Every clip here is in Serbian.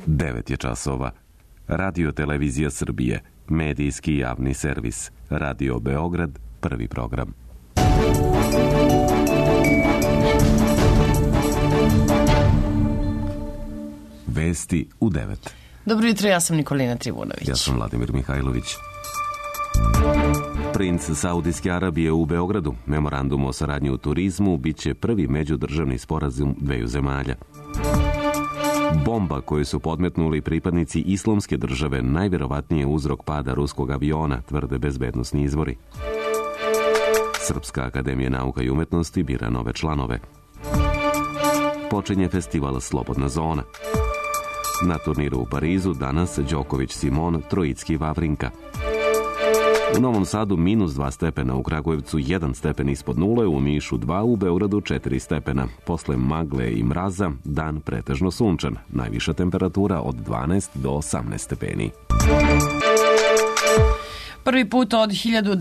9 je časova. Radio Televizija Srbije, medijski javni servis. Radio Beograd, prvi program. Vesti u 9. Dobro jutro, ja sam Nikolina Trivunović. Ja sam Vladimir Mihajlović. Princ Saudijske Arabije u Beogradu. Memorandum o saradnji u turizmu biće prvi međudržavni sporazum dveju zemalja. Bomba koju su podmetnuli pripadnici Islamske države najvjerovatnije uzrok pada ruskog aviona, tvrde bezbednosni izvori. Srpska akademija nauka i umetnosti bira nove članove. Počinje festival Slobodna zona. Na turniru u Parizu danas Đoković Simon, Trojicki Vavrinka. U Novom Sadu -2 stepena, u Kragujevcu 1 stepen ispod nule, u Nišu 2, u Beogradu 4 stepena. Posle magle i mraza, dan pretežno sunčan. Najviša temperatura od 12 do 18 stepeni. Prvi put od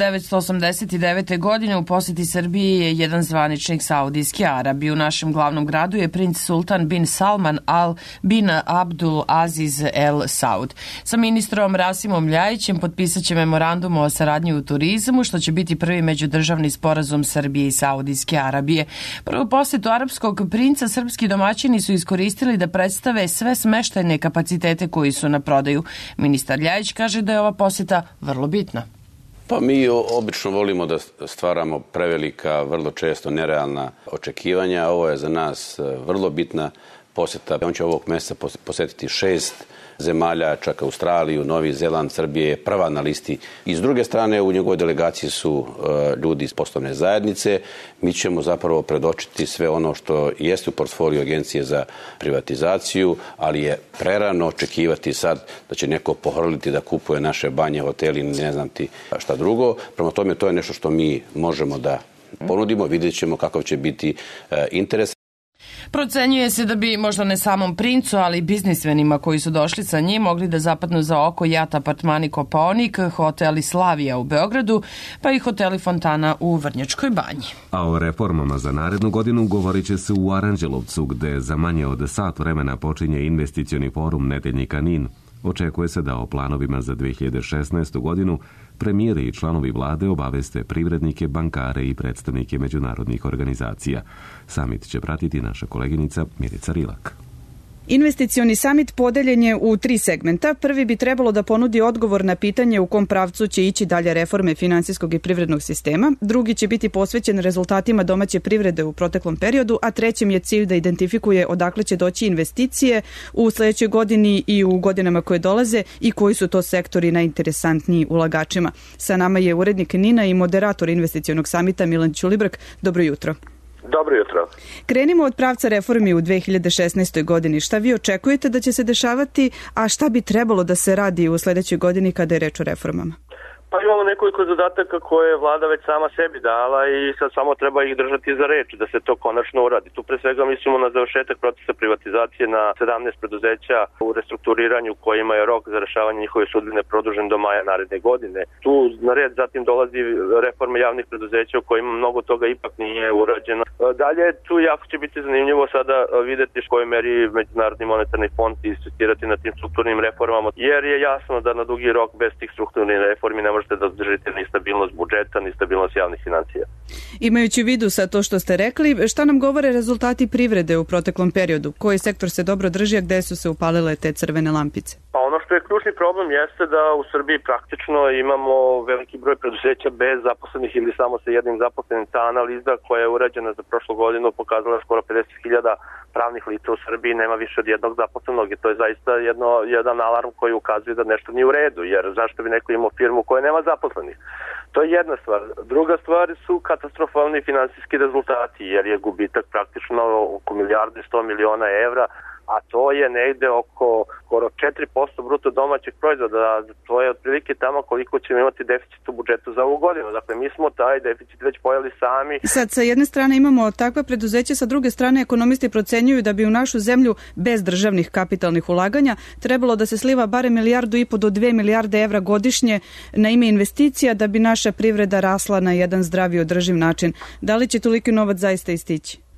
1989. godine u posjeti Srbiji je jedan zvaničnik Saudijske Arabije. U našem glavnom gradu je princ Sultan bin Salman Al bin Abdul Aziz El Saud. Sa ministrom Rasimom Ljajićem potpisat će memorandum o saradnji u turizmu, što će biti prvi međudržavni sporazum Srbije i Saudijske Arabije. Prvu posjetu arapskog princa srpski domaćini su iskoristili da predstave sve smeštajne kapacitete koji su na prodaju. Ministar Ljajić kaže da je ova posjeta vrlo bitna. Pa mi obično volimo da stvaramo prevelika, vrlo često nerealna očekivanja. Ovo je za nas vrlo bitna posjeta. On će ovog mjeseca posjetiti 6 zemalja, čak Australiju, Novi Zeland, Srbije je prva na listi. I s druge strane u njegovoj delegaciji su ljudi iz poslovne zajednice. Mi ćemo zapravo predočiti sve ono što jeste u portfoliju Agencije za privatizaciju, ali je prerano očekivati sad da će neko pohrliti da kupuje naše banje, hoteli, ne znam ti šta drugo. Prema tome to je nešto što mi možemo da ponudimo, vidjet ćemo kakav će biti interes. Procenjuje se da bi možda ne samom princu, ali i biznismenima koji su došli sa njim mogli da zapadnu za oko jat apartmani Kopaonik, hoteli Slavija u Beogradu, pa i hoteli Fontana u Vrnjačkoj banji. A o reformama za narednu godinu govorit će se u Aranđelovcu, gde za manje od sat vremena počinje investicioni forum nedeljnika NIN. Očekuje se da o planovima za 2016. godinu premijeri i članovi vlade obaveste privrednike, bankare i predstavnike međunarodnih organizacija. Samit će pratiti naša koleginica Milica Rilak. Investicioni samit podeljen je u 3 segmenta. Prvi bi trebalo da ponudi odgovor na pitanje u kom pravcu će ići dalje reforme finansijskog i privrednog sistema. Drugi će biti posvećen rezultatima domaće privrede u proteklom periodu, a trećem je cilj da identifikuje odakle će doći investicije u sledećoj godini i u godinama koje dolaze i koji su to sektori najinteresantniji ulagačima. Sa nama je urednik NIN-a i moderator investicionog samita Milan Ćulibrk. Dobro jutro. Dobro jutro. Krenimo od pravca reformi u 2016. godini. Šta vi očekujete da će se dešavati, a šta bi trebalo da se radi u sledećoj godini kada je reč o reformama? Pa imamo nekoliko zadataka koje je vlada već sama sebi dala i sad samo treba ih držati za reč da se to konačno uradi. Tu pre svega mislimo na završetak procesa privatizacije na 17 preduzeća u restrukturiranju kojima je rok za rešavanje njihove sudbine produžen do maja naredne godine. Tu na red zatim dolazi reforma javnih preduzeća u kojima mnogo toga ipak nije urađeno. Dalje tu jako će biti zanimljivo sada videti u kojoj meri Međunarodni monetarni fond insistirati na tim strukturnim reformama, jer je jasno da na dugi rok bez tih strukturnih reformi ne možete da održite ni stabilnost budžeta, ni stabilnost javnih financija. Imajući u vidu sa to što ste rekli, šta nam govore rezultati privrede u proteklom periodu? Koji sektor se dobro drži, a gde su se upalile te crvene lampice? Pa ono što je ključni problem jeste da u Srbiji praktično imamo veliki broj preduzeća bez zaposlenih ili samo sa jednim zaposlenim. Ta analiza koja je urađena za prošlu godinu pokazala skoro 50.000 pravnih lica u Srbiji nema više od jednog zaposlenog i to je zaista jedan alarm koji ukazuje da nešto nije u redu, jer zašto bi neko imao firmu koja nema zaposlenih? To je jedna stvar. Druga stvar su katastrofalni finansijski rezultati, jer je gubitak praktično oko 1.100.000.000 evra, a to je negde oko skoro 4% bruto domaćeg proizvoda. To je otprilike tamo koliko ćemo imati deficit u budžetu za ovu godinu. Dakle, mi smo taj deficit već pojeli sami. Sad, sa jedne strane imamo takva preduzeća, sa druge strane ekonomisti procenjuju da bi u našu zemlju bez državnih kapitalnih ulaganja trebalo da se sliva barem 1,5 do 2 milijarde evra godišnje na ime investicija da bi naša privreda rasla na jedan zdravi održiv način. Da li će toliki novac zaista istići?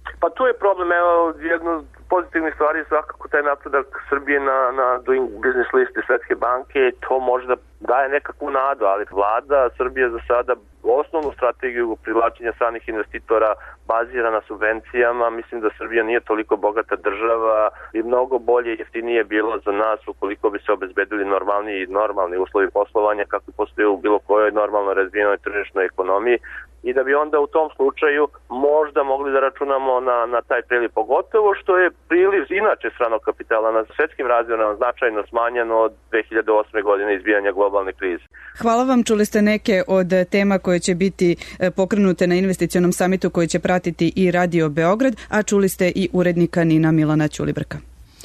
Pa tu je problem, evo, jedno od pozitivnih stvari je svakako taj napredak Srbije na Doing Business listi Svetske banke, to možda daje nekakvu nadu, ali vlada Srbije za sada osnovnu strategiju privlačenja stranih investitora bazira na subvencijama. Mislim da Srbija nije toliko bogata država i mnogo bolje i jeftinije bilo za nas ukoliko bi se obezbedili normalni uslovi poslovanja kako postoje u bilo kojoj normalno razvijenoj tržišnoj ekonomiji i da bi onda u tom slučaju možda mogli da računamo na taj priliv, pogotovo što je priliv inače stranog kapitala na svetskim razmjerama značajno smanjen od 2008. godine izbijanja globalne krize. Hvala vam, čuli ste neke od tema koje će biti pokrenute na investicionom samitu koji će pratiti i Radio Beograd, a čuli ste i urednika NIN-a Milana Ćulibrka.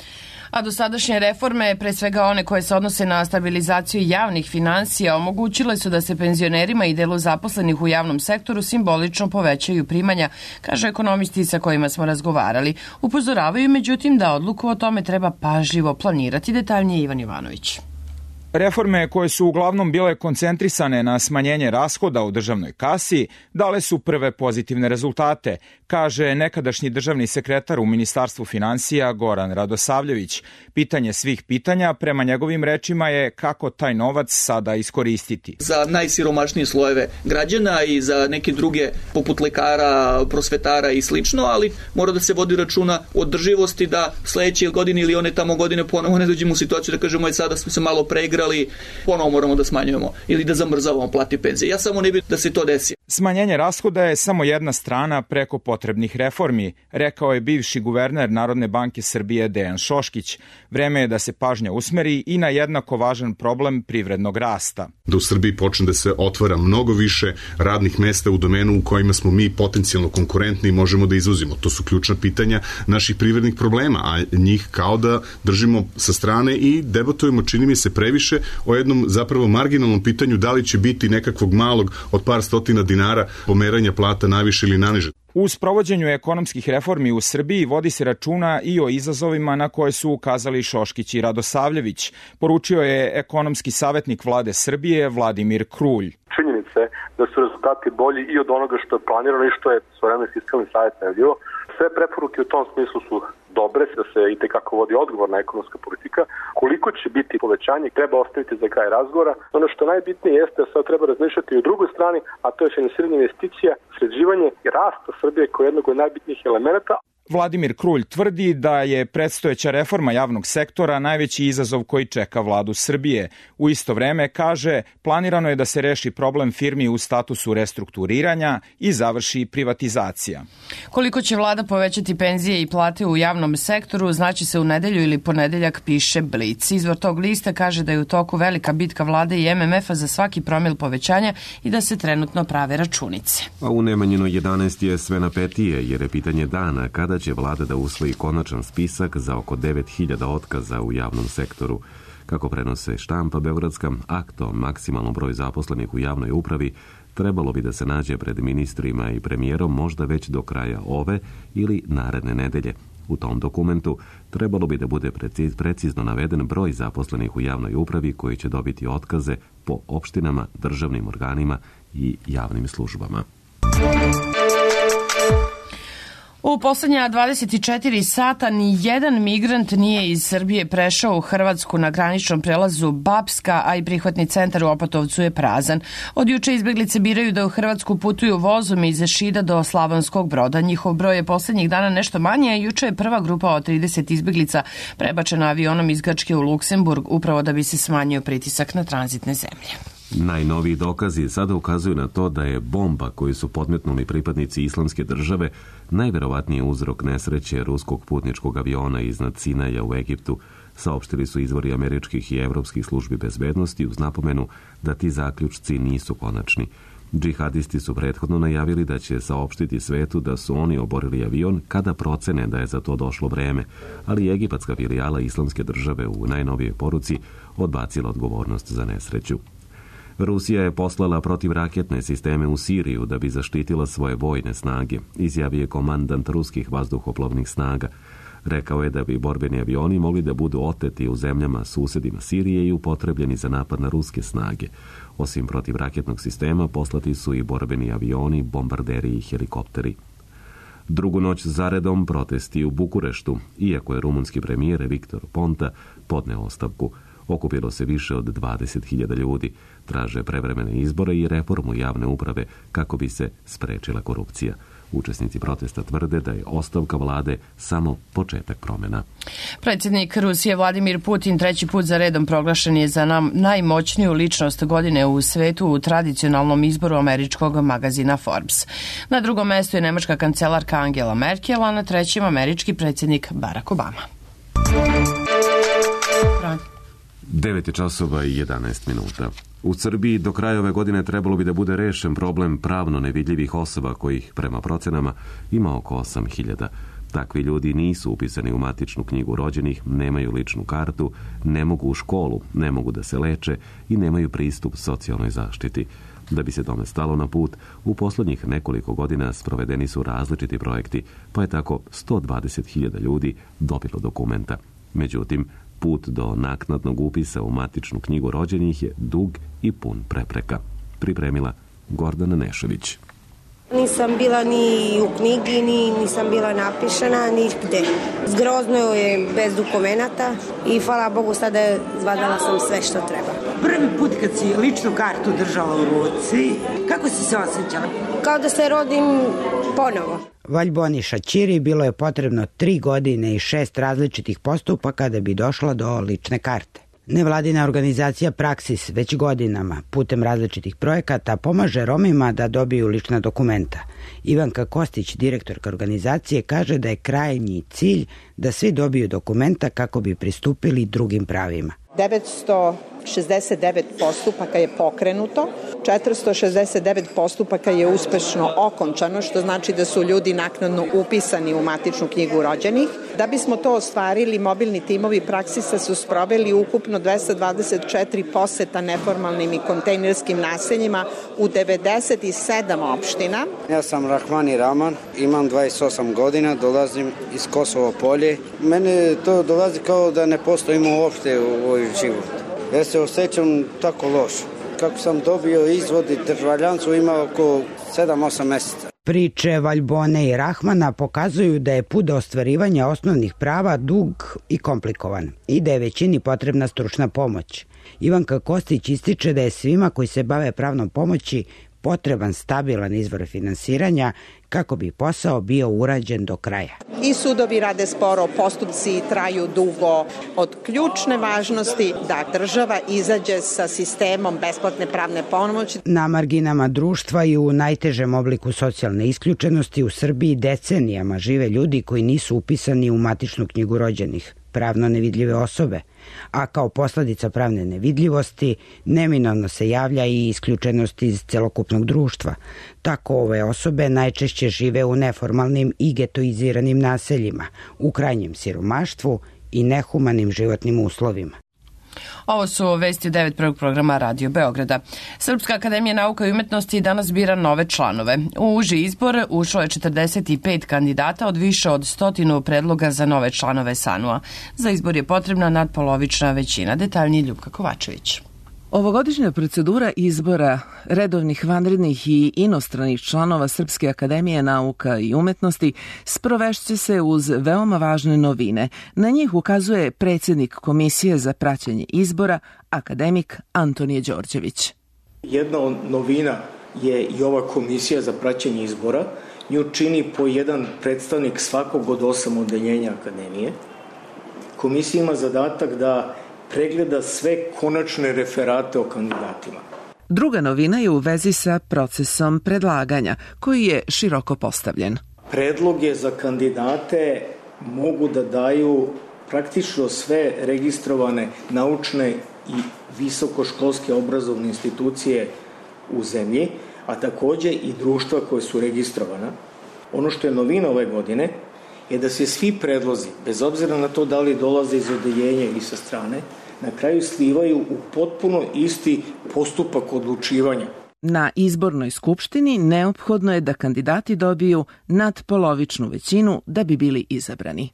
A dosadašnje reforme, pre svega one koje se odnose na stabilizaciju javnih finansija, omogućile su da se penzionerima i delu zaposlenih u javnom sektoru simbolično povećaju primanja, kaže ekonomisti sa kojima smo razgovarali. Upozoravaju međutim da odluku o tome treba pažljivo planirati. Detaljnije Ivan Jovanović. Reforme koje su uglavnom bile koncentrisane na smanjenje rashoda u državnoj kasi dale su prve pozitivne rezultate, kaže nekadašnji državni sekretar u Ministarstvu finansija Goran Radosavljević. Pitanje svih pitanja, prema njegovim rečima, je kako taj novac sada iskoristiti. Za najsiromašnije slojeve građana i za neke druge poput lekara, prosvetara i slično, ali mora da se vodi računa o održivosti da sledeće godine ili one tamo godine ponovo ne dođemo u situaciju da kažemo sada smo se malo preigrali, ponovo moramo da smanjujemo ili da zamrzavamo plati penzije. Ja samo ne bih da se to desi. Smanjenje rashoda je samo jedna strana preko potrebnih reformi, rekao je bivši guverner Narodne banke Srbije Dejan Šoškić. Vreme je da se pažnja usmeri i na jednako važan problem privrednog rasta. Da u Srbiji počne da se otvara mnogo više radnih mesta u domenu u kojima smo mi potencijalno konkurentni i možemo da izvozimo. To su ključna pitanja naših privrednih problema, a njih kao da držimo sa strane i debatujemo, čini mi se, previše o jednom zapravo marginalnom pitanju da li će biti nekakvog malog od par stotina dinara pomeranja plata naviše ili naniže. U sprovođenju ekonomskih reformi u Srbiji vodi se računa i o izazovima na koje su ukazali Šoškić i Radosavljević, poručio je ekonomski savjetnik vlade Srbije Vladimir Krulj. Činjenica je da su rezultati bolji i od onoga što je planirano i što je svojevremeno fiskalni savjet najavljivao. Sve preporuke u tom smislu su dobre, da se i tekako vodi odgovorna ekonomska politika. Koliko će biti povećanje, treba ostaviti za kraj razgovora. Ono što najbitnije jeste da sad treba razmišljati i u drugoj strani, a to je finansiranje investicija, sređivanje i rasta Srbije kao jednog od najbitnijih elemenata. Vladimir Krulj tvrdi da je predstojeća reforma javnog sektora najveći izazov koji čeka vladu Srbije. U isto vreme, kaže, planirano je da se reši problem firmi u statusu restrukturiranja i završi privatizacija. Koliko će vlada povećati penzije i plate u javnom sektoru, znači se u nedelju ili ponedeljak, piše Blic. Izvor tog lista kaže da je u toku velika bitka vlade i MMF-a za svaki promil povećanja i da se trenutno prave računice. A u Nemanjinoj 11 je sve napetije, jer je pitanje dana kada će vlada da usvoji konačan spisak za oko 9000 otkaza u javnom sektoru. Kako prenose štampa beogradska, akt o maksimalnom broju zaposlenih u javnoj upravi trebalo bi da se nađe pred ministrima i premijerom možda već do kraja ove ili naredne nedelje. U tom dokumentu trebalo bi da bude precizno naveden broj zaposlenih u javnoj upravi koji će dobiti otkaze po opštinama, državnim organima i javnim službama. U poslednja 24 sata ni jedan migrant nije iz Srbije prešao u Hrvatsku na graničnom prelazu Bapska, a i prihvatni centar u Opatovcu je prazan. Od juče izbeglice biraju da u Hrvatsku putuju vozom iz Šida do Slavonskog Broda. Njihov broj je poslednjih dana nešto manje, a juče je prva grupa od 30 izbeglica prebačena avionom iz Grčke u Luksemburg, upravo da bi se smanjio pritisak na tranzitne zemlje. Najnoviji dokazi sada ukazuju na to da je bomba koju su podmetnuli pripadnici Islamske države najverovatniji uzrok nesreće ruskog putničkog aviona iznad Sinaja u Egiptu, saopštili su izvori američkih i evropskih službi bezbednosti uz napomenu da ti zaključci nisu konačni. Džihadisti su prethodno najavili da će saopštiti svetu da su oni oborili avion kada procene da je za to došlo vreme, ali egipatska filijala Islamske države u najnovijoj poruci odbacila odgovornost za nesreću. Rusija je poslala protivraketne sisteme u Siriju da bi zaštitila svoje vojne snage, izjavio je komandant ruskih vazduhoplovnih snaga. Rekao je da bi borbeni avioni mogli da budu oteti u zemljama susedima Sirije i upotrebljeni za napad na ruske snage. Osim protivraketnog sistema poslati su i borbeni avioni, bombarderi i helikopteri. Drugu noć zaredom protesti u Bukureštu, iako je rumunski premijer Viktor Ponta podneo ostavku. Okupilo se više od 20.000 ljudi. Traže prevremene izbore i reformu javne uprave kako bi se sprečila korupcija. Učesnici protesta tvrde da je ostavka vlade samo početak promjena. Predsjednik Rusije Vladimir Putin treći put za redom proglašen je za najmoćniju ličnost godine u svetu u tradicionalnom izboru američkog magazina Forbes. Na drugom mjestu je nemačka kancelarka Angela Merkel, a na trećem američki predsjednik Barack Obama. 9 časova i 11 minuta. U Srbiji do kraja ove godine trebalo bi da bude rešen problem pravno nevidljivih osoba kojih, prema procenama, ima oko 8.000. Takvi ljudi nisu upisani u matičnu knjigu rođenih, nemaju ličnu kartu, ne mogu u školu, ne mogu da se leče i nemaju pristup socijalnoj zaštiti. Da bi se tome stalo na put, u poslednjih nekoliko godina sprovedeni su različiti projekti, pa je tako 120.000 ljudi dobilo dokumenta. Međutim, put do naknadnog upisa u matičnu knjigu rođenih je dug i pun prepreka. Pripremila Gordana Nešević. Nisam bila ni u knjigi, nisam bila napišena, ni gde. Zgrozno je bez dokumenata i hvala Bogu sada zvadala sam sve što treba. Prvi put kad si ličnu kartu držala u ruci, kako si se osjećala? Kao da se rodim ponovo. Valjboni Šaćiri bilo je potrebno 3 godine i 6 različitih postupaka da bi došla do lične karte. Nevladina organizacija Praksis već godinama putem različitih projekata pomaže Romima da dobiju lična dokumenta. Ivanka Kostić, direktorka organizacije, kaže da je krajnji cilj da svi dobiju dokumenta kako bi pristupili drugim pravima. 969 postupaka je pokrenuto, 469 postupaka je uspešno okončano, što znači da su ljudi naknadno upisani u matičnu knjigu rođenih. Da bismo to ostvarili, mobilni timovi Praksisa su sproveli ukupno 224 poseta neformalnim i kontejnerskim naseljima u 97 opština. Ja sam Rahmani Rahman, imam 28 godina, dolazim iz Kosovo Polje. Mene to dolazi kao da ne postojimo uopšte u ovoj životu. Ja se osjećam tako loše. Kako sam dobio izvod i državljanstvo ima oko 7-8 mjeseca. Priče Valjbone i Rahmana pokazuju da je put do ostvarivanja osnovnih prava dug i komplikovan i da je većini potrebna stručna pomoć. Ivanka Kostić ističe da je svima koji se bave pravnom pomoći potreban stabilan izvor finansiranja kako bi posao bio urađen do kraja. I sudovi rade sporo, postupci traju dugo. Od ključne važnosti da država izađe sa sistemom besplatne pravne pomoći. Na marginama društva i u najtežem obliku socijalne isključenosti u Srbiji decenijama žive ljudi koji nisu upisani u matičnu knjigu rođenih, pravno nevidljive osobe, a kao posledica pravne nevidljivosti neminovno se javlja i isključenost iz celokupnog društva. Tako ove osobe najčešće žive u neformalnim i getoiziranim naseljima, u krajnjem siromaštvu i nehumanim životnim uslovima. Ovo su vesti u 9. programa Radio Beograda. Srpska akademija nauka i umetnosti danas bira nove članove. U uži izbor ušlo je 45 kandidata od više od 100 predloga za nove članove SANU-a. Za izbor je potrebna nadpolovična većina. Detaljnije Ljubka Kovačević. Ovogodišnja procedura izbora redovnih, vanrednih i inostranih članova Srpske akademije nauka i umetnosti sprovešće se uz veoma važne novine. Na njih ukazuje predsjednik Komisije za praćenje izbora, akademik Antonije Đorđević. Jedna od novina je i ova Komisija za praćenje izbora. Nju čini po jedan predstavnik svakog od 8 odeljenja akademije. Komisija ima zadatak da pregleda sve konačne referate o kandidatima. Druga novina je u vezi sa procesom predlaganja, koji je široko postavljen. Predloge za kandidate mogu da daju praktično sve registrovane naučne i visokoškolske obrazovne institucije u zemlji, a takođe i društva koje su registrovana. Ono što je novina ove godine je da se svi predlozi, bez obzira na to da li dolaze iz odeljenja ili sa strane, na kraju slivaju u potpuno isti postupak odlučivanja. Na izbornoj skupštini neophodno je da kandidati dobiju nadpolovičnu većinu da bi bili izabrani.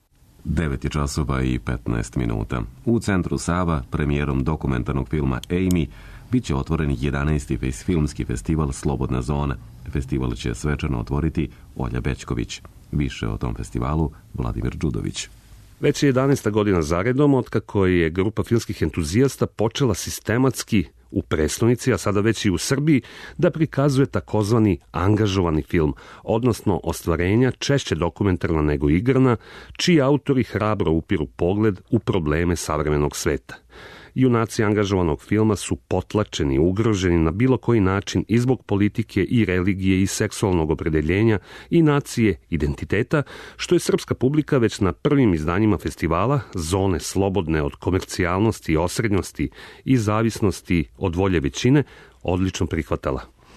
9 časova i 15 minuta. U centru Sava, premijerom dokumentarnog filma Amy, biće otvoren 11. filmski festival Slobodna zona. Festival će svečano otvoriti Olja Bećković. Više o tom festivalu Vladimir Đudović. Već je 11. godina zaredom otkako je grupa filmskih entuzijasta počela sistematski u prestonici, a sada već i u Srbiji, da prikazuje takozvani angažovani film, odnosno ostvarenja češće dokumentarna nego igrana, čiji autori hrabro upiru pogled u probleme savremenog sveta. Junaci angažovanog filma su potlačeni, ugroženi na bilo koji način i zbog politike i religije i seksualnog opredeljenja i nacije, identiteta, što je srpska publika već na prvim izdanjima festivala, zone slobodne od komercijalnosti, osrednjosti i zavisnosti od volje većine, odlično prihvatala.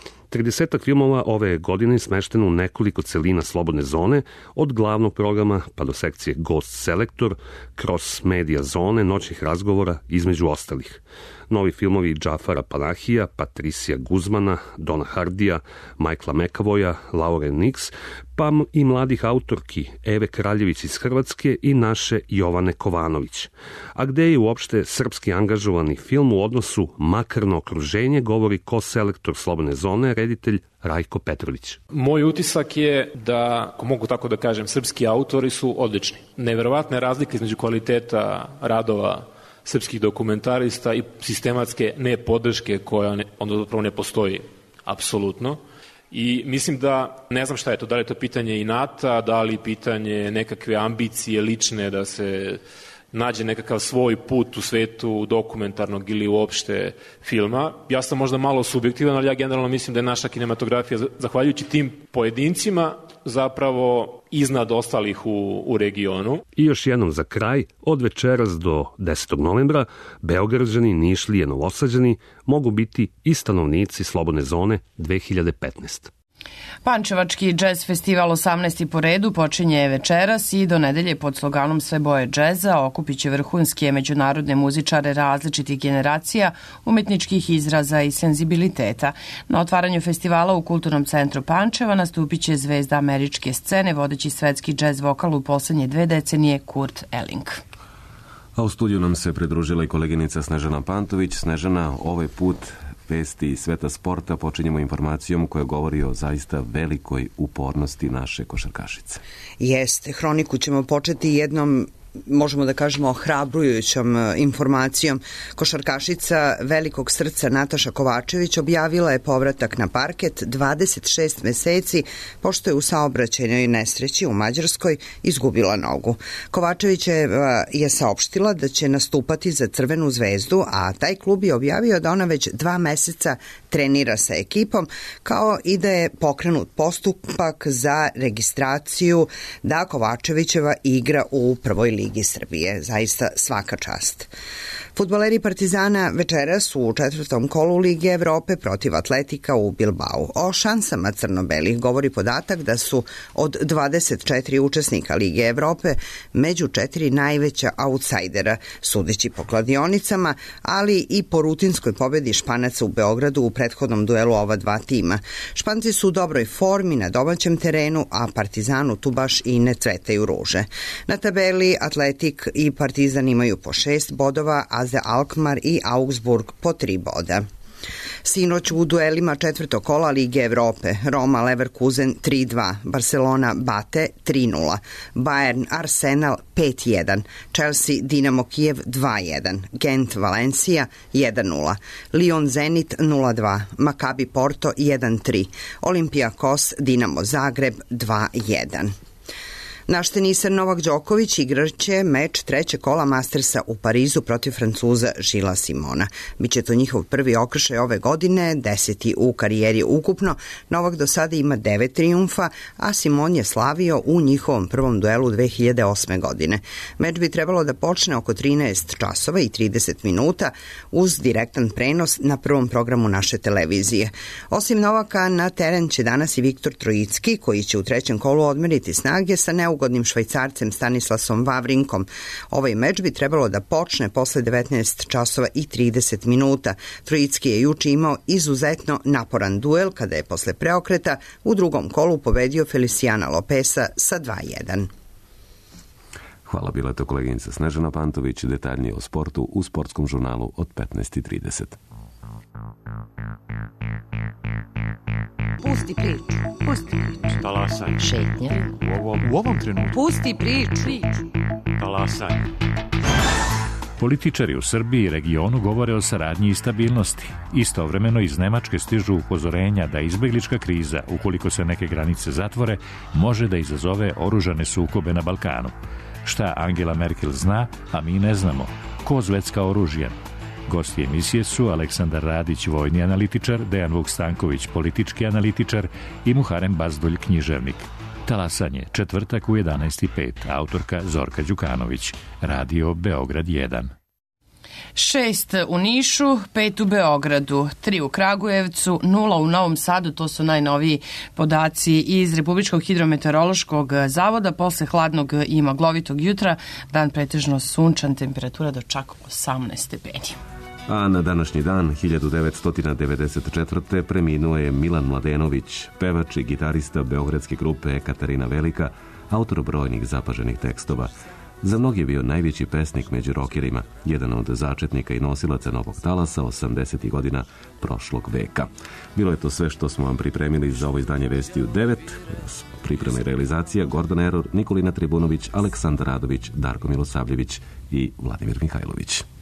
30 filmova ove godine smešteno u nekoliko celina slobodne zone, od glavnog programa pa do sekcije Ghost Selector, kroz medija zone, noćnih razgovora, između ostalih. Novi filmovi Džafara Panahija, Patricija Guzmana, Dona Hardija, Michaela McAvoya, Laure Nix, pa i mladih autorki Eve Kraljević iz Hrvatske i naše Jovane Kovanović. A gde je uopšte srpski angažovani film u odnosu makarno okruženje, govori ko-selektor slobodne zone, reditelj Rajko Petrović. Moj utisak je da, ako mogu tako da kažem, srpski autori su odlični. Neverovatna je razlika između kvaliteta radova srpskih dokumentarista i sistematske nepodrške koja onda zapravo ne postoji apsolutno. I mislim da, ne znam šta je to, da li je to pitanje inata, da li pitanje nekakve ambicije lične da se nađe nekakav svoj put u svetu dokumentarnog ili uopšte filma. Ja sam možda malo subjektivan, ali ja generalno mislim da je naša kinematografija, zahvaljujući tim pojedincima, zapravo iznad ostalih u regionu. I još jednom za kraj, od večeras do 10. novembra, Beograđani, Nišlije, Novosađani mogu biti i stanovnici Slobodne zone 2015. Pančevački džez festival 18. po redu počinje večeras i do nedelje pod sloganom Sve boje džeza okupit će vrhunske međunarodne muzičare različitih generacija, umetničkih izraza i senzibiliteta. Na otvaranju festivala u Kulturnom centru Pančeva nastupit će zvezda američke scene, vodeći svetski džez vokal u poslednje 2 decenije Kurt Elling. A u studiju nam se pridružila i koleginica Snežana Pantović. Snežana, ovaj put vesti sveta sporta počinjemo informacijom koja govori o zaista velikoj upornosti naše košarkašice. Jeste, hroniku ćemo početi jednom, možemo da kažemo, ohrabrujućom informacijom. Košarkašica velikog srca Nataša Kovačević objavila je povratak na parket 26 meseci pošto je u saobraćajnoj nesreći u Mađarskoj izgubila nogu. Kovačević je saopštila da će nastupati za Crvenu zvezdu, a taj klub je objavio da ona već 2 meseca trenira sa ekipom, kao i da je pokrenut postupak za registraciju da Kovačevićeva igra u prvoj ligi Srbije. Zaista svaka čast. Fudbaleri Partizana večeras u 4. kolu Lige Evrope protiv Atletika u Bilbao. O šansama crno-belih govori podatak da su od 24 učesnika Lige Evrope među 4 najveća autsajdera, sudeći po kladionicama, ali i po rutinskoj pobedi Španaca u Beogradu u prethodnom duelu ova 2 tima. Španci su u dobroj formi na domaćem terenu, a Partizanu tu baš i ne cvetaju ruže. Na tabeli Atletik i Partizan imaju po 6 bodova, a za Alkmaar i Augsburg po 3 boda. Sinoć u duelima 4. kola Lige Evrope Roma Leverkusen 3-2, Barcelona Bate 3-0, Bayern Arsenal 5-1, Chelsea Dinamo Kijev 2-1, Gent Valencija 1-0, Lyon Zenit 0-2, Maccabi Porto 1-3, Olympiakos Dinamo Zagreb 2-1. Naš teniser Novak Đoković igraće meč 3. kola Mastersa u Parizu protiv Francuza Žila Simona. Biće to njihov prvi okršaj ove godine, 10. u karijeri ukupno. Novak do sada ima 9 trijumfa, a Simon je slavio u njihovom prvom duelu 2008. godine. Meč bi trebalo da počne oko 13 časova i 30 minuta uz direktan prenos na prvom programu naše televizije. Osim Novaka, na teren će danas i Viktor Trojicki, koji će u 3. kolu odmeriti snage sa neugodnim Švajcarcem Stanislasom Vavrinkom. Ovaj meč bi trebalo da počne posle 19 časova i 30 minuta. Trojicki je juče imao izuzetno naporan duel kada je posle preokreta u drugom kolu pobedio Feliciana Lopesa sa 2-1. Hvala, bila je to koleginica Snežana Pantović. Detaljnije o sportu u sportskom žurnalu od 15:30. Pusti priču. Pusti priču. Talasaj. Šetnja. U ovom trenutku. Pusti priču. Talasaj. Političari u Srbiji i regionu govore o saradnji i stabilnosti. Istovremeno iz Nemačke stižu upozorenja da izbeglička kriza, ukoliko se neke granice zatvore, može da izazove oružane sukobe na Balkanu. Šta Angela Merkel zna, a mi ne znamo? Ko zvecka oružjem? Gosti emisije su Aleksandar Radić, vojni analitičar, Dejan Vuk Stanković, politički analitičar i Muharem Bazdulj, književnik. Talasanje, četvrtak u 11:05, autorka Zorka Đukanović, Radio Beograd 1. 6 u Nišu, 5 u Beogradu, 3 u Kragujevcu, 0 u Novom Sadu, to su najnoviji podaci iz Republičkog hidrometeorološkog zavoda. Posle hladnog i maglovitog jutra, dan pretežno sunčan, temperatura do čak 18 stepeni. A na današnji dan, 1994. preminuo je Milan Mladenović, pevač i gitarista beogradske grupe Katarina Velika, autor brojnih zapaženih tekstova. Za mnogi je bio najveći pesnik među rokerima, jedan od začetnika i nosilaca novog talasa 80. godina prošlog veka. Bilo je to sve što smo vam pripremili za ovo izdanje Vesti u 9. Priprema i realizacija Gordon Error, Nikolina Tribunović, Aleksandar Radović, Darko Milosavljević i Vladimir Mihajlović.